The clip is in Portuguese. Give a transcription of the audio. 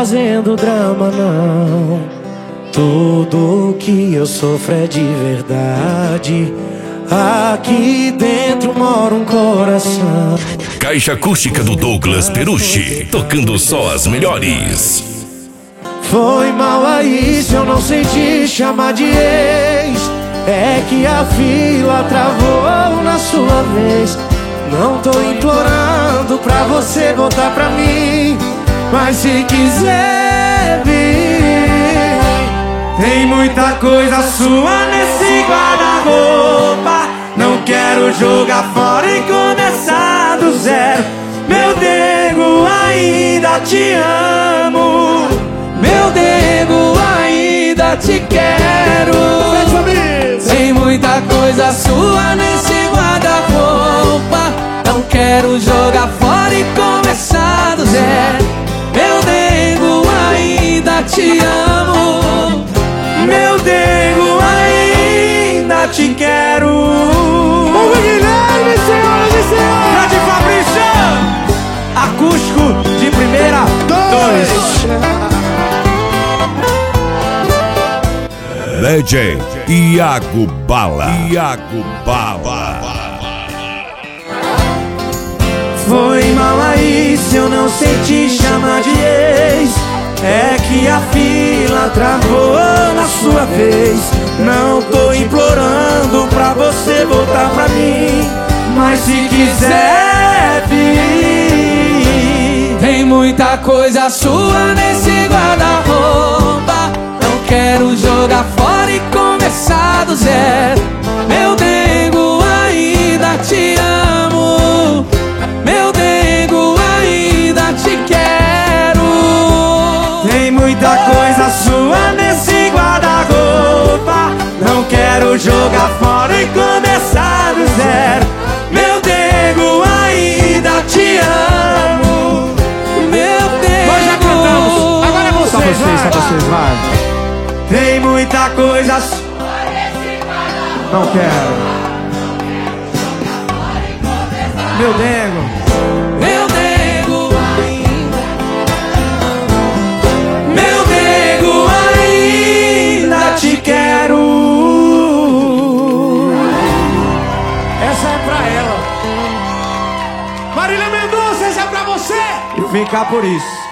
fazendo drama, não. Tudo que eu sofro é de verdade. Aqui dentro mora um coração. Caixa acústica do Douglas Perucci, tocando só as melhores. Foi mal aí se eu não senti chamar de ex. É que a fila travou na sua vez. Não tô implorando pra você voltar pra mim, mas se quiser vir, tem muita coisa sua nesse guarda-roupa. Não quero jogar fora e começar do zero. Meu nego, ainda te amo. Meu nego, ainda te quero. Tem muita coisa sua nesse guarda-roupa. Não quero jogar fora e começar do zero. Meu nego, ainda te amo. Meu nego, ainda te quero. O Guilherme, senhoras e senhores. Grande Fabrício. Acústico de primeira. 2. Legend Iago Bala. Iago Bala. Foi mal aí se eu não senti chamar de ex. É que a fila travou na sua vez. Não tô implorando pra você voltar pra mim, mas se quiser vir, tem muita coisa sua nesse guarda-roupa. Não quero jogar fora e começar do zero. Meu nego, ainda te amo. Meu nego, ainda te quero. Tem muita coisa sua nesse guarda-roupa. Não quero jogar fora e começar do zero. Meu nego, ainda te amo. Meu nego. Nós já cantamos, agora é vocês. Só vocês, vai. Tem muita coisa sua nesse guarda-roupa. Não quero. Meu nego. Meu nego ainda. Meu nego ainda te quero. Essa é pra ela. Marília Mendonça, essa é pra você. E ficar por isso.